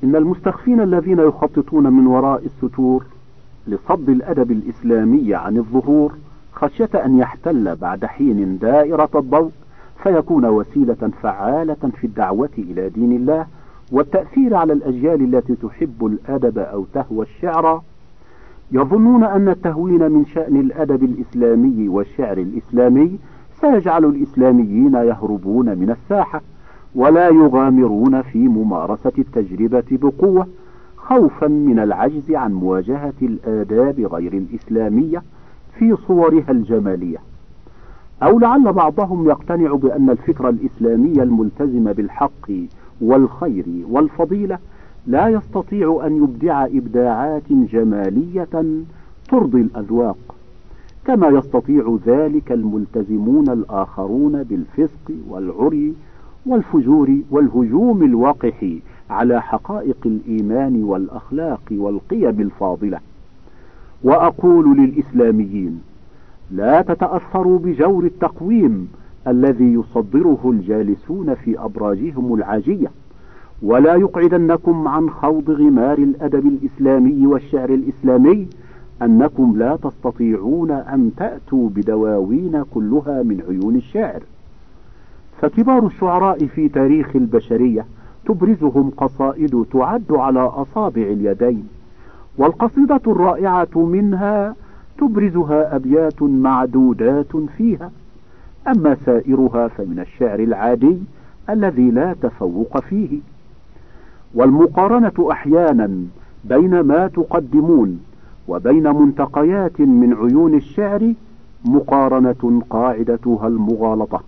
إن المستخفين الذين يخططون من وراء الستور لصد الأدب الإسلامي عن الظهور خشية أن يحتل بعد حين دائرة الضوء فيكون وسيلة فعالة في الدعوة إلى دين الله والتأثير على الأجيال التي تحب الأدب أو تهوى الشعر، يظنون أن التهوين من شأن الأدب الإسلامي والشعر الإسلامي سيجعل الإسلاميين يهربون من الساحة ولا يغامرون في ممارسة التجربة بقوة خوفا من العجز عن مواجهة الآداب غير الإسلامية في صورها الجمالية، أو لعل بعضهم يقتنع بأن الفكر الإسلامي الملتزم بالحق والخير والفضيلة لا يستطيع أن يبدع إبداعات جمالية ترضي الأذواق، كما يستطيع ذلك الملتزمون الآخرون بالفسق والعري والفجور والهجوم الوقح على حقائق الإيمان والأخلاق والقيم الفاضلة. وأقول للإسلاميين: لا تتأثروا بجور التقويم الذي يصدره الجالسون في أبراجهم العاجية، ولا يقعدنكم عن خوض غمار الأدب الإسلامي والشعر الإسلامي أنكم لا تستطيعون أن تأتوا بدواوين كلها من عيون الشعر. فكبار الشعراء في تاريخ البشرية تبرزهم قصائد تعد على أصابع اليدين، والقصيدة الرائعة منها تبرزها أبيات معدودات فيها، أما سائرها فمن الشعر العادي الذي لا تفوق فيه. والمقارنة أحيانا بين ما تقدمون وبين منتقيات من عيون الشعر مقارنة قاعدتها المغالطة.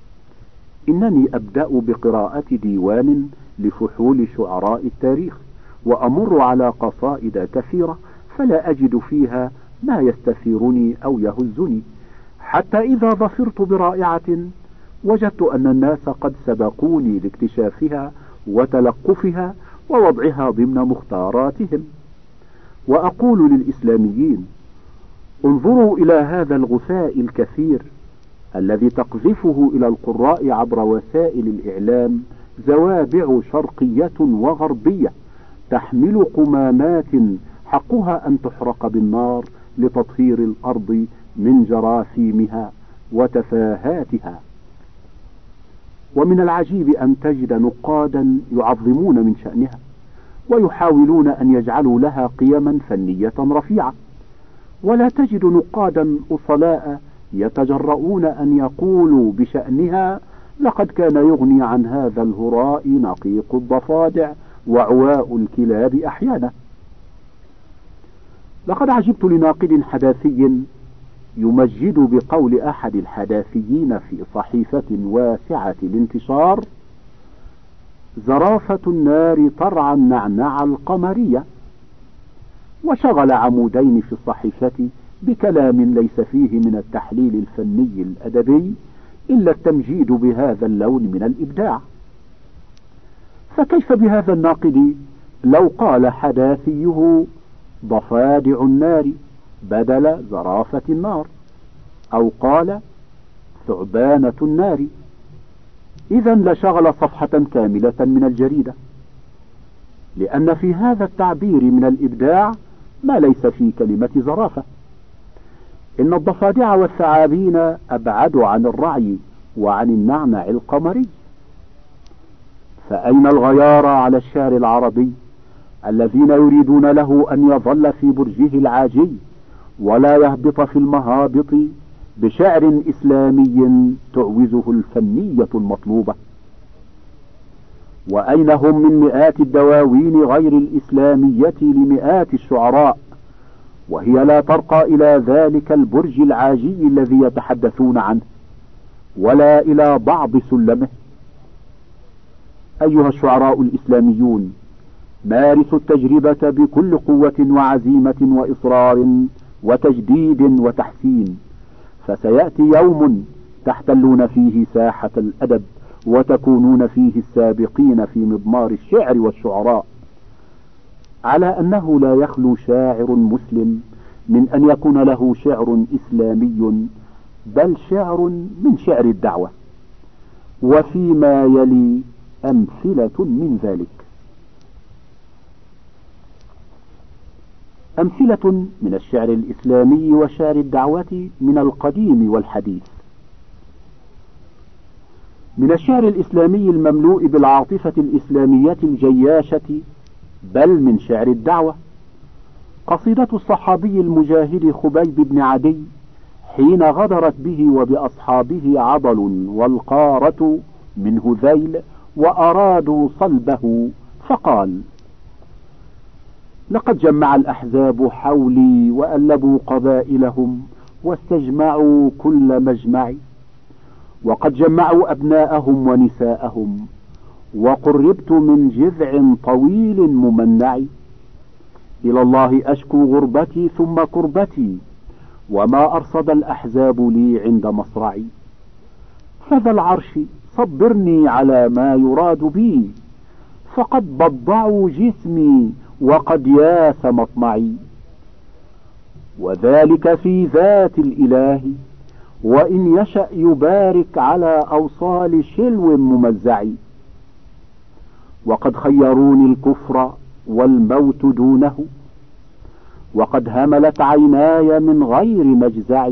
إنني أبدأ بقراءة ديوان لفحول شعراء التاريخ، وأمر على قصائد كثيرة فلا أجد فيها ما يستثيرني أو يهزني، حتى إذا ظفرت برائعة وجدت أن الناس قد سبقوني لاكتشافها وتلقفها ووضعها ضمن مختاراتهم. وأقول للإسلاميين: انظروا إلى هذا الغثاء الكثير الذي تقذفه إلى القراء عبر وسائل الإعلام زوابع شرقية وغربية تحمل قمامات حقها أن تحرق بالنار لتطهير الأرض من جراثيمها وتفاهاتها. ومن العجيب أن تجد نقادا يعظمون من شأنها ويحاولون أن يجعلوا لها قيما فنية رفيعة، ولا تجد نقادا أصلاء يتجرؤون أن يقولوا بشأنها: لقد كان يغني عن هذا الهراء نقيق الضفادع وعواء الكلاب أحيانا. لقد عجبت لناقد حداثي يمجد بقول أحد الحداثيين في صحيفة واسعة الانتشار: زرافة النار ترعى النعنع القمرية، وشغل عمودين في الصحيفة بكلام ليس فيه من التحليل الفني الأدبي إلا التمجيد بهذا اللون من الإبداع. فكيف بهذا الناقد لو قال حداثيه ضفادع النار بدل زرافة النار، أو قال ثعبانة النار؟ إذا لشغل صفحة كاملة من الجريدة، لأن في هذا التعبير من الإبداع ما ليس في كلمة زرافة. إن الضفادع والثعابين أبعد عن الرعي وعن النعنع القمري. فأين الغيار على الشعر العربي الذين يريدون له أن يظل في برجه العاجي ولا يهبط في المهابط بشعر إسلامي تعوزه الفنية المطلوبة؟ وأين هم من مئات الدواوين غير الإسلامية لمئات الشعراء وهي لا ترقى إلى ذلك البرج العاجي الذي يتحدثون عنه ولا إلى بعض سلمه؟ أيها الشعراء الإسلاميون، مارسوا التجربة بكل قوة وعزيمة وإصرار وتجديد وتحسين، فسيأتي يوم تحتلون فيه ساحة الأدب وتكونون فيه السابقين في مضمار الشعر والشعراء، على أنه لا يخلو شاعر مسلم من أن يكون له شعر إسلامي، بل شعر من شعر الدعوة، وفيما يلي أمثلة من ذلك. أمثلة من الشعر الإسلامي وشعر الدعوة من القديم والحديث. من الشعر الإسلامي المملوء بالعاطفة الإسلامية الجياشة، بل من شعر الدعوة، قصيدة الصحابي المجاهد خبيب بن عدي حين غدرت به وبأصحابه عضل والقارة من هذيل وأرادوا صلبه، فقال: لقد جمع الأحزاب حولي وألبوا قبائلهم واستجمعوا كل مجمع، وقد جمعوا أبناءهم ونساءهم، وقربت من جذع طويل ممنع. إلى الله أشكو غربتي ثم كربتي، وما أرصد الأحزاب لي عند مصرعي. فذا العرش صبرني على ما يراد بي، فقد بضعوا جسمي وقد ياس مطمعي. وذلك في ذات الإله، وإن يشأ يبارك على أوصال شلو ممزع. وقد خيروني الكفر والموت دونه، وقد هملت عيناي من غير مجزع.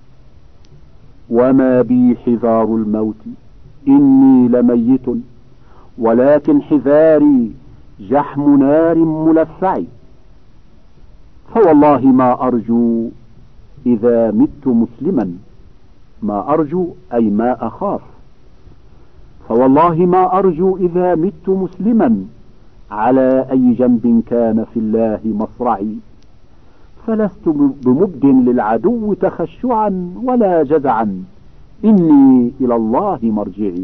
وما بي حذار الموت إني لميت، ولكن حذاري جحم نار ملفع. فوالله ما أرجو إذا مت مسلما، ما أرجو أي ما أخاف، فوالله ما أرجو إذا مت مسلما، على أي جنب كان في الله مصرعي. فلست بمبد للعدو تخشعا ولا جزعا، إني إلى الله مرجعي.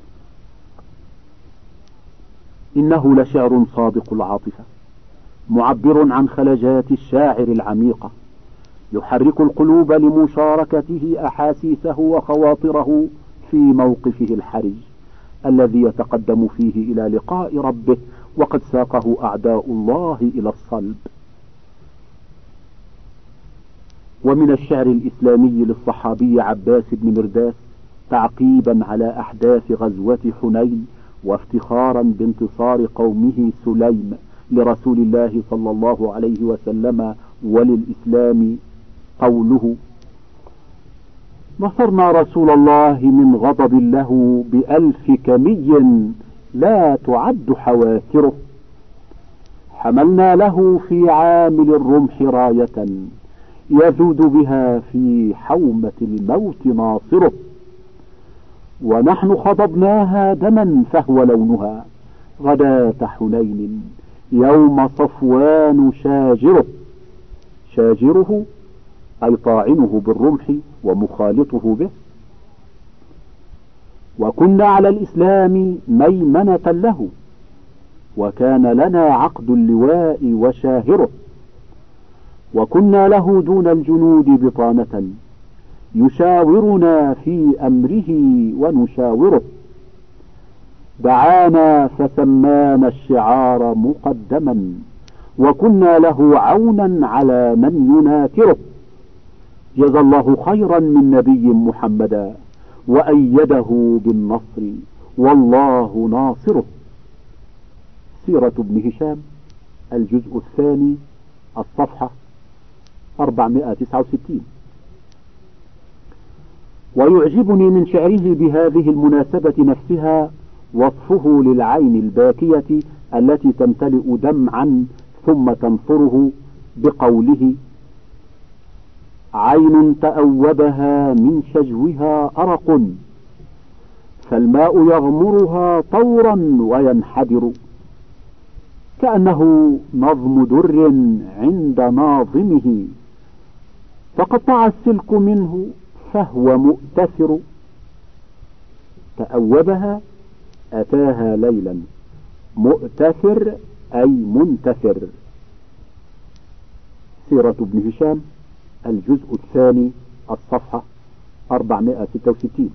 إنه لشعر صادق العاطفة، معبر عن خلجات الشاعر العميقة، يحرك القلوب لمشاركته أحاسيسه وخواطره في موقفه الحرج الذي يتقدم فيه إلى لقاء ربه، وقد ساقه أعداء الله إلى الصلب. ومن الشعر الإسلامي للصحابي عباس بن مرداس، تعقيبا على أحداث غزوة حنين وافتخارا بانتصار قومه سليم لرسول الله صلى الله عليه وسلم وللإسلام، قوله: نصرنا رسول الله من غضب له بألف كمي لا تعد حواسره، حملنا له في عامل الرمح راية يذود بها في حومة الموت ناصره، ونحن خضبناها دما فهو لونها غداة حنين يوم صفوان شاجره. شاجره أي طاعنه بالرمح ومخالطه به. وكنا على الإسلام ميمنة له، وكان لنا عقد اللواء وشاهره، وكنا له دون الجنود بطانة يشاورنا في أمره ونشاوره. دعانا فسمانا الشعار مقدما، وكنا له عونا على من يناكره. جزى الله خيرا من نبي محمدا، وأيده بالنصر والله ناصره. سيرة ابن هشام الجزء الثاني الصفحة 469. ويعجبني من شعره بهذه المناسبة نفسها وصفه للعين الباكية التي تمتلئ دمعا ثم تنصره بقوله: عين تأوبها من شجوها أرق، فالماء يغمرها طورا وينحدر، كأنه نظم در عند ناظمه، فقطع السلك منه فهو مؤتثر. تأوبها أتاها ليلا، مؤتثر أي منتثر. سيرة ابن هشام الجزء الثاني الصفحة 466.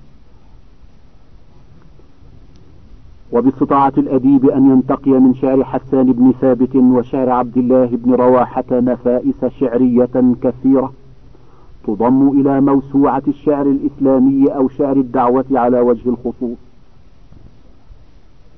وباستطاعة الأديب أن ينتقي من شعر حسان بن ثابت وشعر عبد الله بن رواحة نفائس شعرية كثيرة تضم إلى موسوعة الشعر الإسلامي أو شعر الدعوة على وجه الخصوص.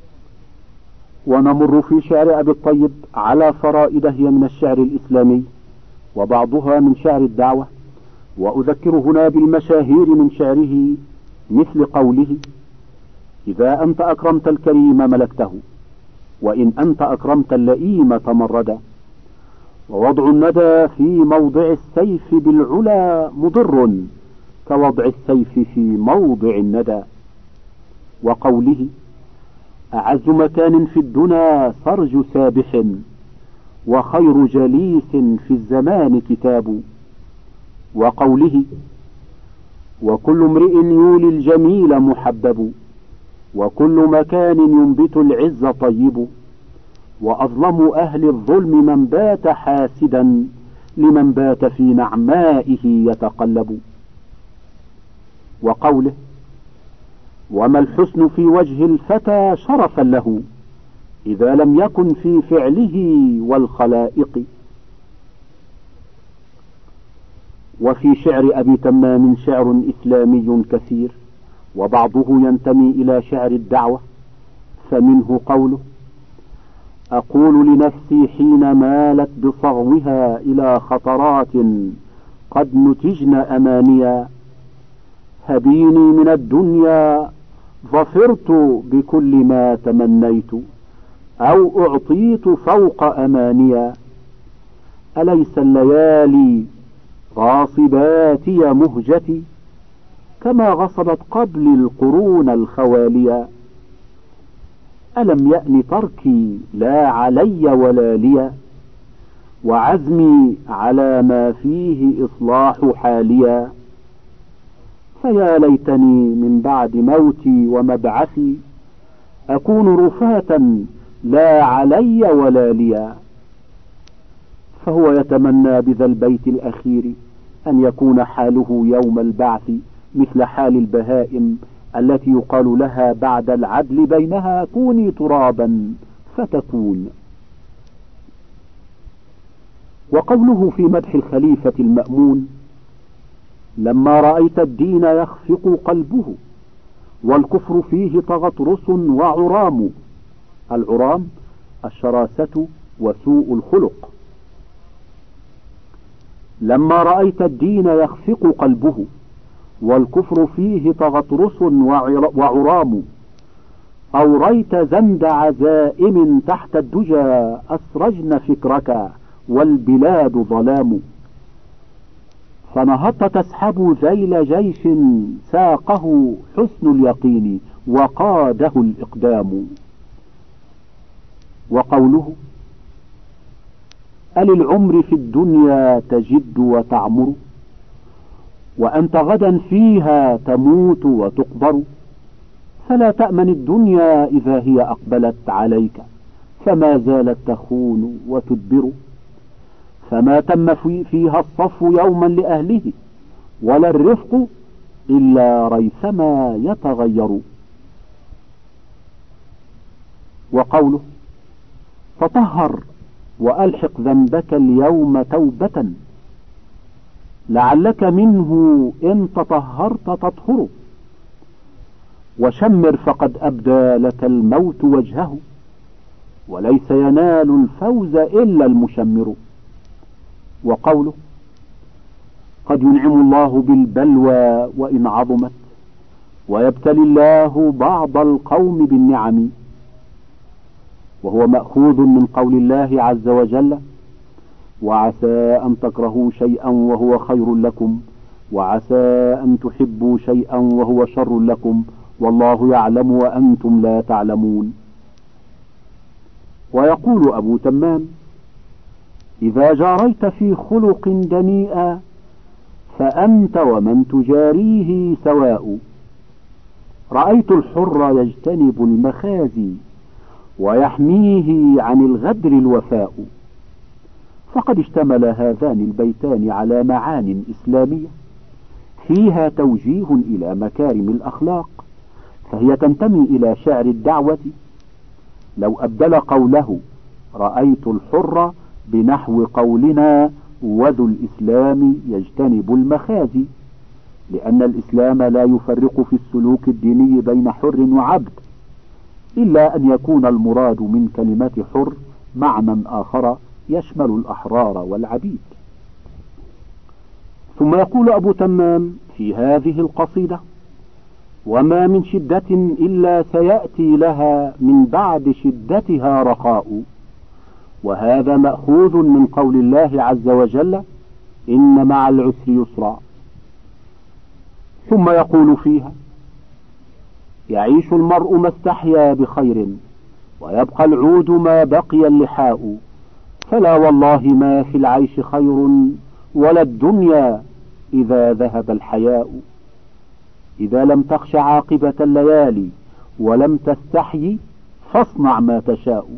ونمر في شعر أبي الطيب على فرائد هي من الشعر الإسلامي وبعضها من شعر الدعوة. وأذكر هنا بالمشاهير من شعره مثل قوله: إذا أنت أكرمت الكريم ملكته، وإن أنت أكرمت اللئيم تمردا، ووضع الندى في موضع السيف بالعلا مضر كوضع السيف في موضع الندى. وقوله: أعز مكان في الدنا سرج سابح، وخير جليس في الزمان كتاب. وقوله: وكل امرئ يولي الجميل محبب، وكل مكان ينبت العز طيب، وأظلم أهل الظلم من بات حاسدا لمن بات في نعمائه يتقلب. وقوله: وما الحسن في وجه الفتى شرفا له إذا لم يكن في فعله والخلائق. وفي شعر أبي تمام شعر إسلامي كثير، وبعضه ينتمي إلى شعر الدعوة، فمنه قوله: أقول لنفسي حين مالت بصغوها إلى خطرات قد نتجن أمانيا، هبيني من الدنيا ظفرت بكل ما تمنيت، أو أعطيت فوق أمانيا. أليس الليالي غاصباتي مهجتي كما غصبت قبل القرون الخواليا؟ ألم يأن تركي لا علي ولا لي، وعزمي على ما فيه إصلاح حاليا؟ فيا ليتني من بعد موتي ومبعثي أكون رفاة لا علي ولا لي. فهو يتمنى بذا البيت الأخير أن يكون حاله يوم البعث مثل حال البهائم التي يقال لها بعد العدل بينها كوني ترابا فتكون. وقوله في مدح الخليفة المأمون: لما رأيت الدين يخفق قلبه والكفر فيه تغطرس وعرام. العرام الشراسة وسوء الخلق. لما رأيت الدين يخفق قلبه والكفر فيه تغطرس وعرام، أوريت زند عزائم تحت الدجى أسرجن فكرك والبلاد ظلام. فنهضت تسحب ذيل جيش ساقه حسن اليقين وقاده الإقدام. وقوله: أللعمر في الدنيا تجد وتعمر، وأنت غدا فيها تموت وتقبر، فلا تأمن الدنيا إذا هي أقبلت عليك، فما زالت تخون وتدبر. فما تم فيها الصف يوما لأهله، ولا الرفق إلا ريثما يتغير. وقوله: تطهر وألحق ذنبك اليوم توبة، لعلك منه إن تطهرت تطهر، وشمر فقد أبدى لك الموت وجهه، وليس ينال الفوز إلا المشمر. وقوله: قد ينعم الله بالبلوى وإن عظمت، ويبتلي الله بعض القوم بالنعم. وهو مأخوذ من قول الله عز وجل: وعسى أن تكرهوا شيئا وهو خير لكم، وعسى أن تحبوا شيئا وهو شر لكم، والله يعلم وأنتم لا تعلمون. ويقول أبو تمام: إذا جاريت في خلق دنيئا فأنت ومن تجاريه سواء. رأيت الحر يجتنب المخازي، ويحميه عن الغدر الوفاء. فقد اشتمل هذان البيتان على معان إسلامية فيها توجيه إلى مكارم الأخلاق، فهي تنتمي إلى شعر الدعوة. لو أبدل قوله رأيت الحر بنحو قولنا وذو الإسلام يجتنب المخازي، لأن الإسلام لا يفرق في السلوك الديني بين حر وعبد، إلا أن يكون المراد من كلمة حر معنى آخر يشمل الأحرار والعبيد. ثم يقول أبو تمام في هذه القصيدة: وما من شدة إلا سيأتي لها من بعد شدتها رخاء. وهذا مأخوذ من قول الله عز وجل: إن مع العسر يسرا. ثم يقول فيها: يعيش المرء ما استحيا بخير، ويبقى العود ما بقي اللحاء. فلا والله ما في العيش خير، ولا الدنيا إذا ذهب الحياء. إذا لم تخش عاقبة الليالي ولم تستحي، فاصنع ما تشاء.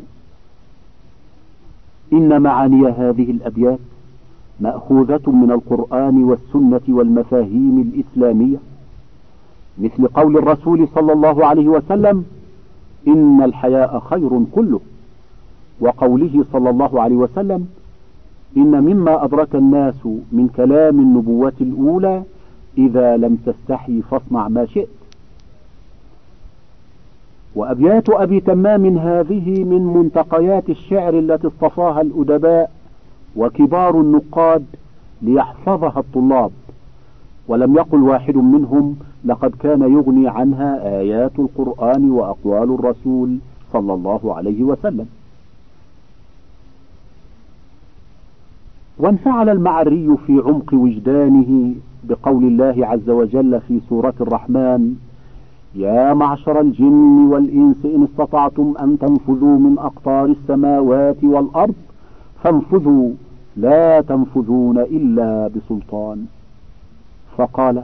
إن معاني هذه الأبيات مأخوذة من القرآن والسنة والمفاهيم الإسلامية، مثل قول الرسول صلى الله عليه وسلم: إن الحياء خير كله، وقوله صلى الله عليه وسلم: إن مما أدرك الناس من كلام النبوة الأولى: إذا لم تستحي فاصنع ما شئت. وأبيات أبي تمام هذه من منتقيات الشعر التي اصطفاها الأدباء وكبار النقاد ليحفظها الطلاب، ولم يقل واحد منهم: لقد كان يغني عنها آيات القرآن وأقوال الرسول صلى الله عليه وسلم. وانفعل المعري في عمق وجدانه بقول الله عز وجل في سورة الرحمن: يا معشر الجن والإنس إن استطعتم أن تنفذوا من أقطار السماوات والأرض فانفذوا لا تنفذون إلا بسلطان. فقال: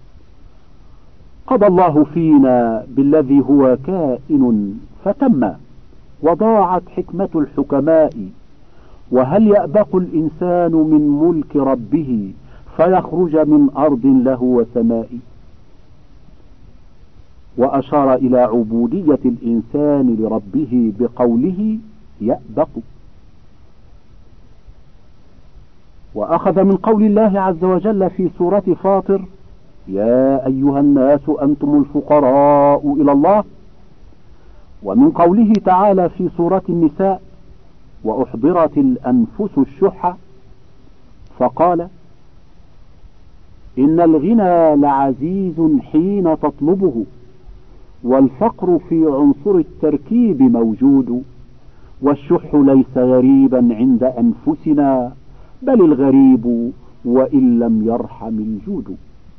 قضى الله فينا بالذي هو كائن فتم، وضاعت حكمة الحكماء، وهل يأبق الإنسان من ملك ربه فيخرج من أرض له وسماء. وأشار إلى عبودية الإنسان لربه بقوله: يأبق. وأخذ من قول الله عز وجل في سورة فاطر: يا أيها الناس أنتم الفقراء إلى الله، ومن قوله تعالى في سورة النساء: وأحضرت الأنفس الشح، فقال: إن الغنى لعزيز حين تطلبه، والفقر في عنصر التركيب موجود، والشح ليس غريبا عند أنفسنا، بل الغريب وإن لم يرحم الجود.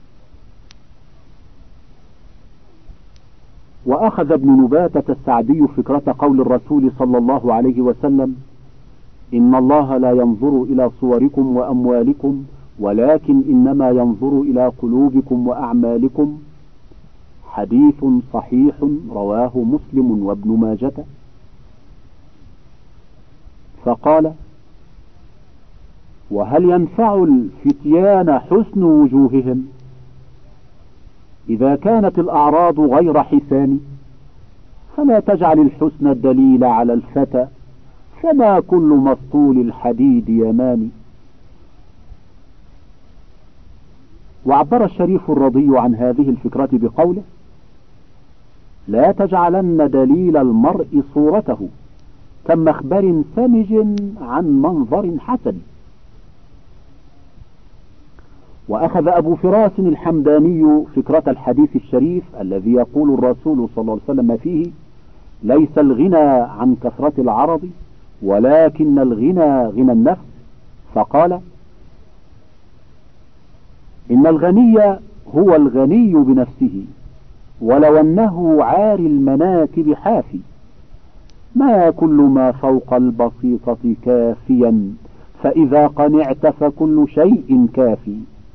وأخذ ابن نباتة السعدي فكرة قول الرسول صلى الله عليه وسلم: إن الله لا ينظر إلى صوركم وأموالكم، ولكن إنما ينظر إلى قلوبكم وأعمالكم، حديث صحيح رواه مسلم وابن ماجة. فقال: وهل ينفع الفتيان حسن وجوههم إذا كانت الأعراض غير حسان؟ فلا تجعل الحسن الدليل على الفتى، فما كل مسطول الحديد يماني. وعبر الشريف الرضي عن هذه الفكرة بقوله: لا تجعلن دليل المرء صورته كمخبر سمج عن منظر حسن. وأخذ أبو فراس الحمداني فكرة الحديث الشريف الذي يقول الرسول صلى الله عليه وسلم فيه: ليس الغنى عن كثرة العرض، ولكن الغنى غنى النفس. فقال: إن الغني هو الغني بنفسه، ولو أنه عاري المناكب حافي، ما كل ما فوق البسيطة كافيا، فإذا قنعت فكل شيء كافي.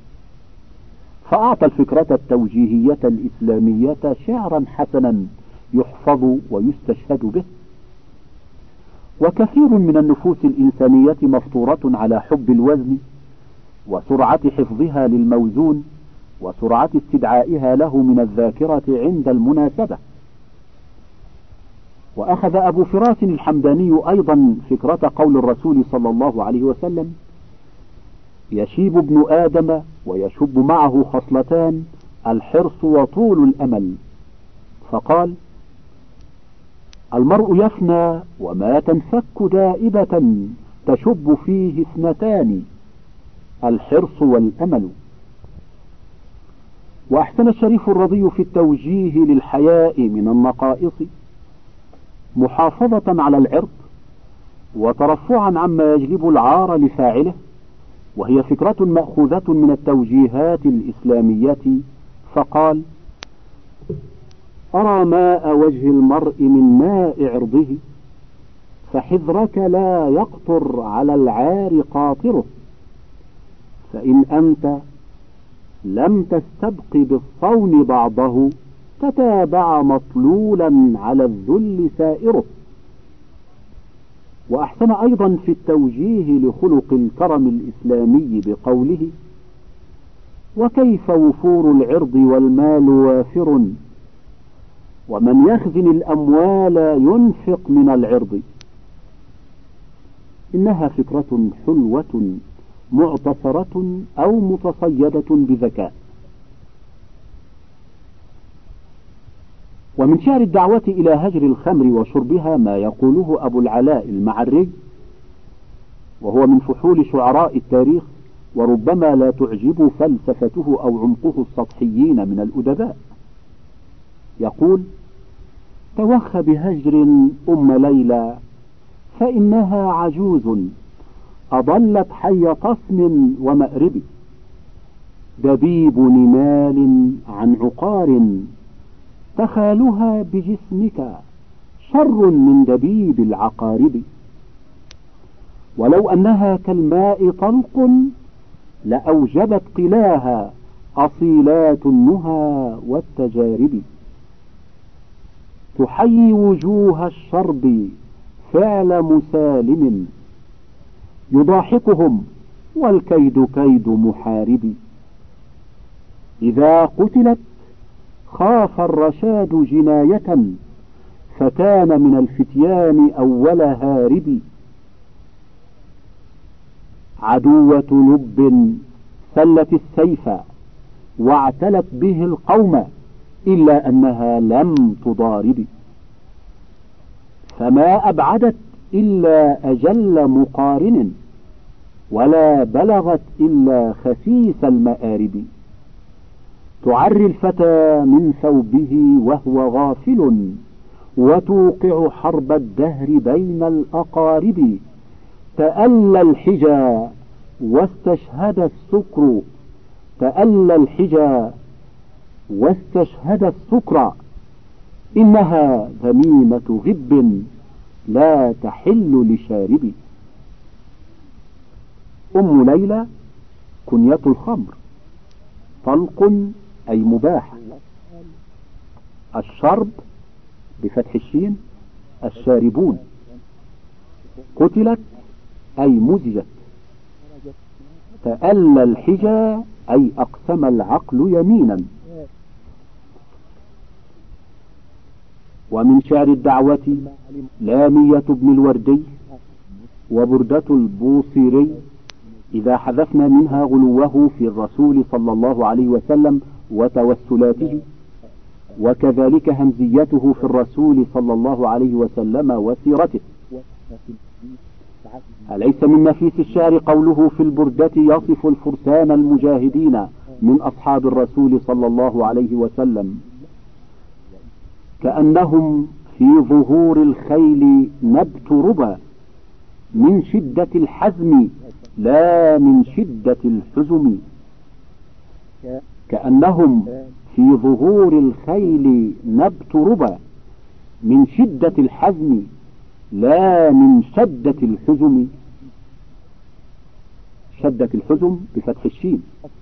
فأعطى الفكرة التوجيهية الإسلامية شعرا حسنا يحفظ ويستشهد به. وكثير من النفوس الإنسانية مفطورة على حب الوزن، وسرعة حفظها للموزون، وسرعة استدعائها له من الذاكرة عند المناسبة. وأخذ أبو فراس الحمداني أيضا فكرة قول الرسول صلى الله عليه وسلم: يشيب ابن آدم ويشب معه خصلتان، الحرص وطول الأمل. فقال: المرء يفنى وما تنفك دائبة، تشب فيه اثنتان، الحرص والأمل. وأحسن الشريف الرضي في التوجيه للحياء من النقائص محافظة على العرض وترفعا عما يجلب العار لفاعله، وهي فكرة مأخوذة من التوجيهات الإسلامية، فقال: أرى ماء وجه المرء من ماء عرضه، فحذرك لا يقطر على العار قاطره، فإن أنت لم تستبق بالصون بعضه تتابع مطلولا على الذل سائره. وأحسن أيضا في التوجيه لخلق الكرم الإسلامي بقوله: وكيف وفور العرض والمال وافر، ومن يخزن الأموال ينفق من العرض. إنها فكرة حلوة معتصرة أو متصيدة بذكاء. ومن شعر الدعوة إلى هجر الخمر وشربها ما يقوله أبو العلاء المعري، وهو من فحول شعراء التاريخ، وربما لا تعجب فلسفته أو عمقه السطحيين من الأدباء. يقول: توخ بهجر أم ليلى، فإنها عجوز أضلت حي طصم ومأرب، دبيب نمال عن عقار، تخالها بجسمك شر من دبيب العقارب، ولو أنها كالماء طلق لأوجبت قلاها أصيلات النهى والتجارب، تحيي وجوه الشرب فعل مسالم، يضاحكهم والكيد كيد محارب، إذا قتلت خاف الرشاد جناية، فكان من الفتيان أول هارب، عدوة لب سلت السيف واعتلت به القوم، إلا أنها لم تضارب، فما أبعدت إلا أجل مقارن، ولا بلغت إلا خسيس المآرب، تعري الفتى من ثوبه وهو غافل، وتوقع حرب الدهر بين الأقارب، تألى الحجى واستشهد السكر، تألى الحجى واستشهد السكر، إنها ذميمة غب لا تحل لشارب. أم ليلى كنية الخمر، طلق أي مباح، الشرب بفتح الشين الشاربون، قتلت أي مزجت، تألى الحجى أي أقسم العقل يمينا. ومن شعر الدعوة لامية بن الوردي وبردة البوصيري، إذا حذفنا منها غلوه في الرسول صلى الله عليه وسلم وتوسلاته، وكذلك همزيته في الرسول صلى الله عليه وسلم وسيرته. أليس من نفيس الشعر قوله في البردة يصف الفرسان المجاهدين من أصحاب الرسول صلى الله عليه وسلم: كأنهم في ظهور الخيل نبت ربا، من شدة الحزم لا من شدة الحزم، كأنهم في ظهور الخيل نبت ربا، من شدة الحزم لا من شدة الحزم، شدة الحزم بفتح الشين.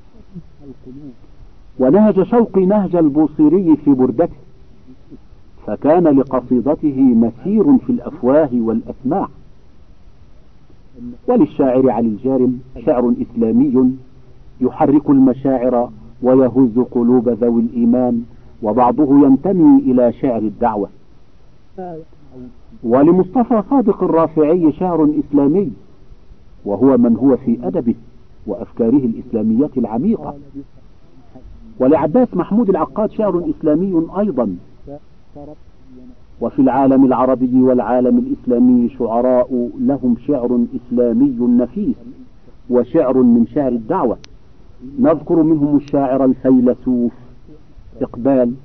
ونهج شوقي نهج البوصيري في بردته، فكان لقصيدته مسير في الأفواه والأسماع. وللشاعر علي الجارم شعر إسلامي يحرك المشاعر ويهز قلوب ذوي الإيمان، وبعضه ينتمي إلى شعر الدعوة. ولمصطفى صادق الرافعي شعر إسلامي، وهو من هو في أدبه وأفكاره الإسلامية العميقة. ولعباس محمود العقاد شعر إسلامي أيضا. وفي العالم العربي والعالم الإسلامي شعراء لهم شعر إسلامي نفيس وشعر من شعر الدعوة. نذكر منهم الشاعر الفيلسوف إقبال.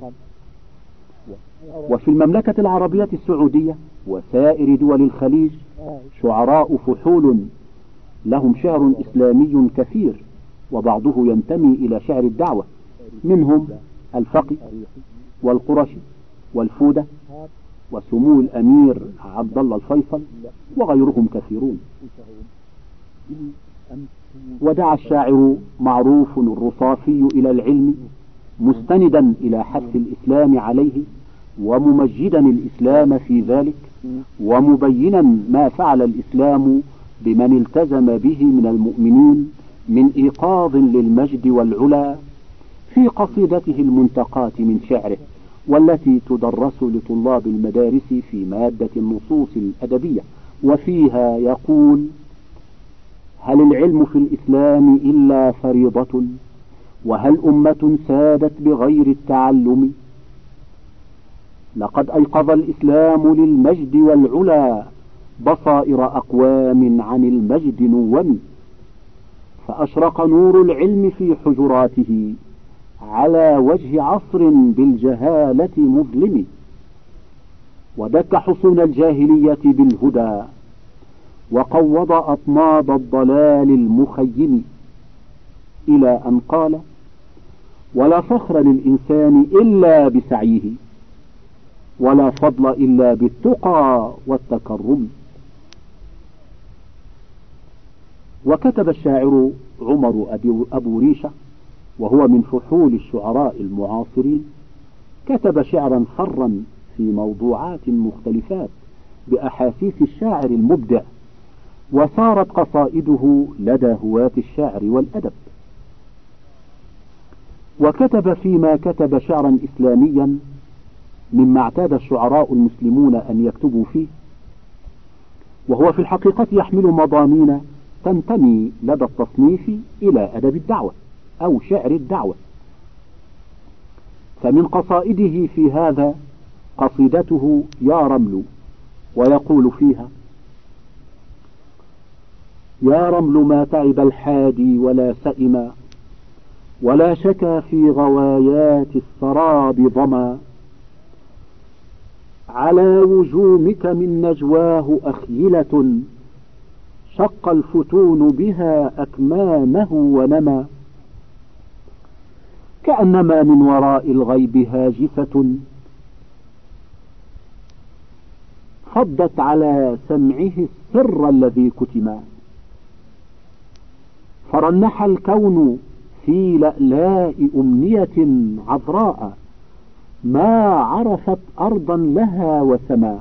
وفي المملكة العربية السعودية وسائر دول الخليج شعراء فحول لهم شعر إسلامي كثير، وبعضه ينتمي إلى شعر الدعوة، منهم الفقي والقرشي والفودة وسمو الأمير عبد الله الفيصل وغيرهم كثيرون. ودعا الشاعر معروف الرصافي إلى العلم مستندا إلى حث الإسلام عليه، وممجدا الإسلام في ذلك، ومبينا ما فعل الإسلام بمن التزم به من المؤمنين من إيقاظ للمجد والعلا، في قصيدته المنتقاة من شعره، والتي تدرس لطلاب المدارس في مادة النصوص الأدبية. وفيها يقول: هل العلم في الإسلام إلا فريضة؟ وهل أمة سادت بغير التعلم؟ لقد أيقظ الإسلام للمجد والعلا بصائر أقوام عن المجد نوم، فأشرق نور العلم في حجراته على وجه عصر بالجهالة مظلم، ودك حصون الجاهلية بالهدى وقوض أطناب الضلال المخيم، إلى أن قال: ولا فخر للإنسان إلا بسعيه، ولا فضل إلا بالتقى والتكرم. وكتب الشاعر عمر أبو ريشة، وهو من فحول الشعراء المعاصرين، كتب شعرا حرا في موضوعات مختلفات بأحاسيس الشاعر المبدع، وصارت قصائده لدى هواة الشعر والأدب. وكتب فيما كتب شعرا إسلاميا مما اعتاد الشعراء المسلمون أن يكتبوا فيه، وهو في الحقيقة يحمل مضامين تنتمي لدى التصنيف إلى أدب الدعوة أو شعر الدعوة. فمن قصائده في هذا قصيدته يا رمل، ويقول فيها: يا رمل ما تعب الحادي ولا سئما، ولا شكا في غوايات السراب ظما، على وجومك من نجواه أخيلة، شق الفتون بها أكمامه ونما، كأنما من وراء الغيب هاجسة، فضت على سمعه السر الذي كتما، فرنح الكون في لألاء أمنية عذراء، ما عرفت أرضا لها وسما،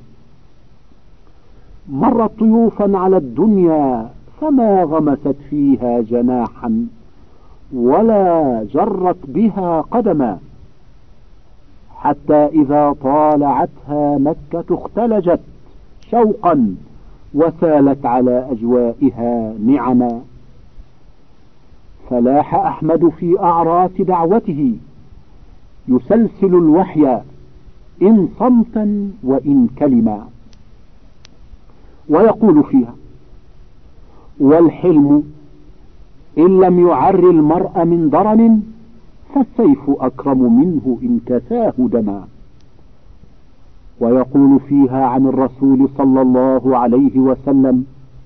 مرت طيوفا على الدنيا فما غمست فيها جناحا، ولا جرت بها قدما، حتى إذا طالعتها مكة اختلجت شوقا، وسالت على أجوائها نعما، فلاح أحمد في أعراس دعوته، يسلسل الوحي إن صمتا وإن كلما. ويقول فيها: والحلم إن لم يعر المرء من ضرن، فالسيف أكرم منه إن كساه دما. ويقول فيها عن الرسول صلى الله عليه وسلم: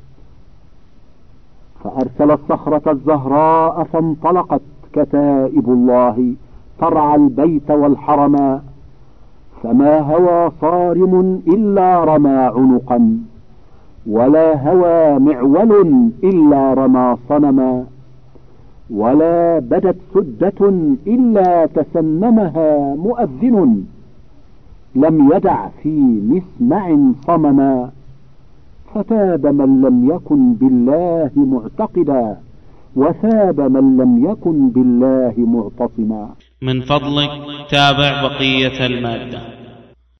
فأرسل الصخرة الزهراء فانطلقت كتائب الله ترعى البيت والحرما، فما هوى صارم إلا رمى عنقا، ولا هوى معول إلا رمى صنما، ولا بدت سدة إلا تسنمها مؤذن، لم يدع في مسمع صمما، فتاب من لم يكن بالله معتقدا، وثاب من لم يكن بالله معتصما. من فضلك تابع بقية المادة.